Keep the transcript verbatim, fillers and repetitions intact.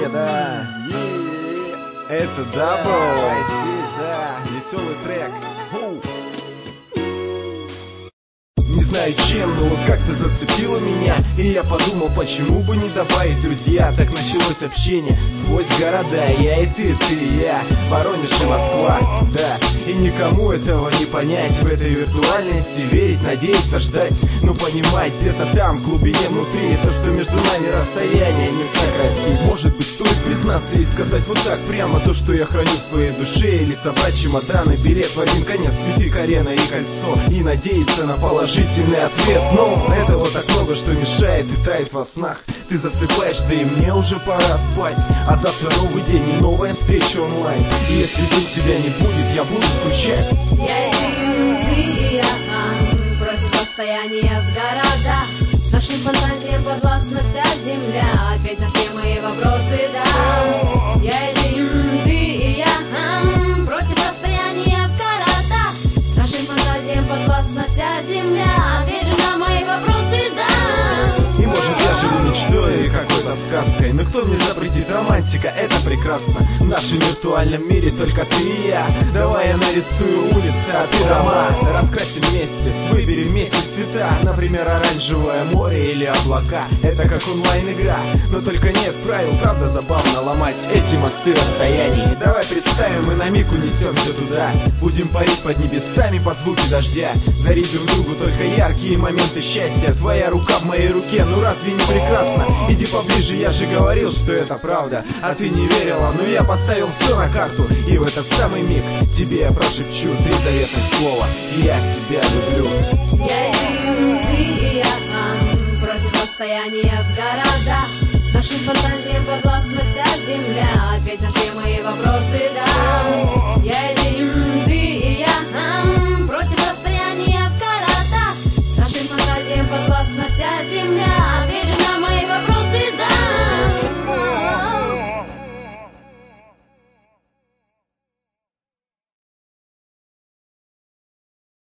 да. Это дабл. Да, здесь, да, веселый трек. Не знаю чем, но вот как-то зацепило меня. И я подумал, почему бы не добавить друзья. Так началось общение сквозь города. Я и ты, ты и я, Воронеж и Москва. Да, и никому этого не понять. В этой виртуальности верить, надеяться, ждать. Но понимать где-то там, в глубине внутри, то, что между нами расстояние не сократить. Может быть, стоит признаться и сказать вот так прямо то, что я храню в своей душе. Или собрать чемоданы, билет в один конец, цветы, арена и кольцо. И надеяться на положительный ответ. Но этого так много, что мешает и тает во снах. Ты засыпаешь, да и мне уже пора спать. А завтра новый день и новая встреча онлайн. И если вдруг тебя не будет, я буду скучать. Я и ты, ты и я, а, противостояние в городах. Нашим фантазиям подвластна вся земля. Ответь на все мои вопросы, да. Я и ты, ты и я, а, противостояние в городах. Нашим фантазиям подвластна вся земля. Ответь же на мои вопросы, да. И может я живу мечтой или какой-то сказкой, но кто мне запретит, романтика, это прекрасно. В нашем виртуальном мире только ты и я. Давай я нарисую улицы, а ты дома. Раскрасим вместе, выбери вместе цвета. Например, оранжевое море или облака. Это как онлайн-игра, но только нет правил. Правда забавно ломать эти мосты расстояний. Давай представим, мы на миг унесемся туда. Будем парить под небесами под звуки дождя. Дарить друг другу только яркие моменты счастья. Твоя рука в моей руке, ну разве не прекрасно? Иди поближе, я же говорил, что это правда. А ты не верила, но я поставил все на карту. И в этот самый миг тебе я прошепчу три заветных слова: я тебя люблю. Я и ты, ты и я, а, противостояние в городах. Нашим фантазиям подвластна вся земля. Ответь на все мои вопросы, да. Я и ты, ты и я, а, противостояние в городах. Нашим фантазиям подвластна вся земля.